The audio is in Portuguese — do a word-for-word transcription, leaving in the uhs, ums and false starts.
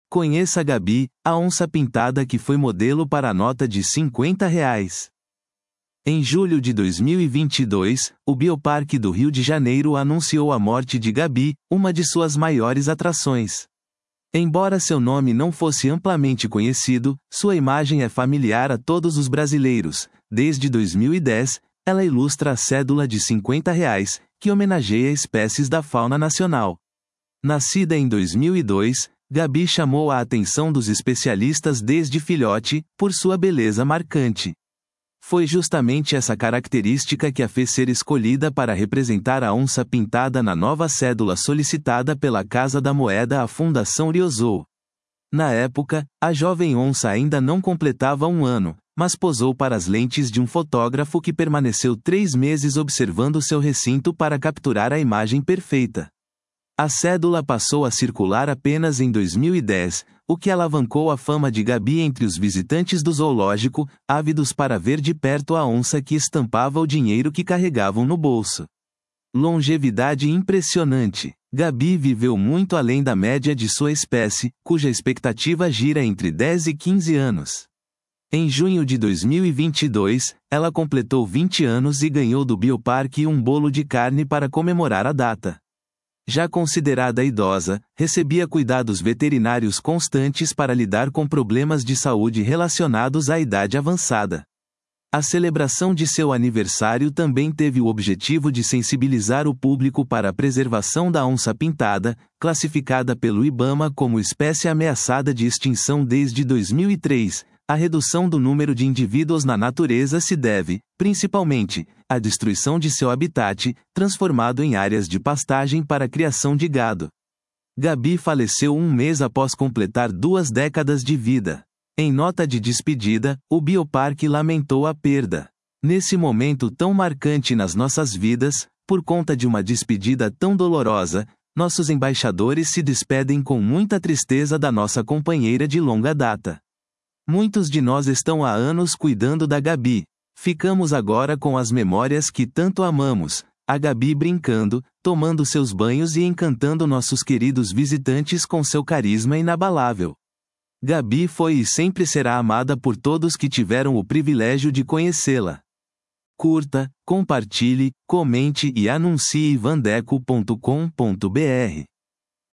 Conheça a Gabi, a onça pintada que foi modelo para a nota de cinquenta reais. Em julho de dois mil e vinte e dois, o Bioparque do Rio de Janeiro anunciou a morte de Gabi, uma de suas maiores atrações. Embora seu nome não fosse amplamente conhecido, sua imagem é familiar a todos os brasileiros. Desde dois mil e dez, ela ilustra a cédula de cinquenta reais, que homenageia espécies da fauna nacional. Nascida em dois mil e dois, Gabi chamou a atenção dos especialistas desde filhote, por sua beleza marcante. Foi justamente essa característica que a fez ser escolhida para representar a onça pintada na nova cédula solicitada pela Casa da Moeda à Fundação Riosou. Na época, a jovem onça ainda não completava um ano, mas posou para as lentes de um fotógrafo que permaneceu três meses observando seu recinto para capturar a imagem perfeita. A cédula passou a circular apenas em dois mil e dez, o que alavancou a fama de Gabi entre os visitantes do zoológico, ávidos para ver de perto a onça que estampava o dinheiro que carregavam no bolso. Longevidade impressionante. Gabi viveu muito além da média de sua espécie, cuja expectativa gira entre dez e quinze anos. Em junho de dois mil e vinte e dois, ela completou vinte anos e ganhou do Bioparque um bolo de carne para comemorar a data. Já considerada idosa, recebia cuidados veterinários constantes para lidar com problemas de saúde relacionados à idade avançada. A celebração de seu aniversário também teve o objetivo de sensibilizar o público para a preservação da onça pintada, classificada pelo IBAMA como espécie ameaçada de extinção desde dois mil e três. A redução do número de indivíduos na natureza se deve, principalmente, à destruição de seu habitat, transformado em áreas de pastagem para a criação de gado. Gabi faleceu um mês após completar duas décadas de vida. Em nota de despedida, o Bioparque lamentou a perda. Nesse momento tão marcante nas nossas vidas, por conta de uma despedida tão dolorosa, nossos embaixadores se despedem com muita tristeza da nossa companheira de longa data. Muitos de nós estão há anos cuidando da Gabi. Ficamos agora com as memórias que tanto amamos, a Gabi brincando, tomando seus banhos e encantando nossos queridos visitantes com seu carisma inabalável. Gabi foi e sempre será amada por todos que tiveram o privilégio de conhecê-la. Curta, compartilhe, comente e anuncie vandeco ponto com ponto br.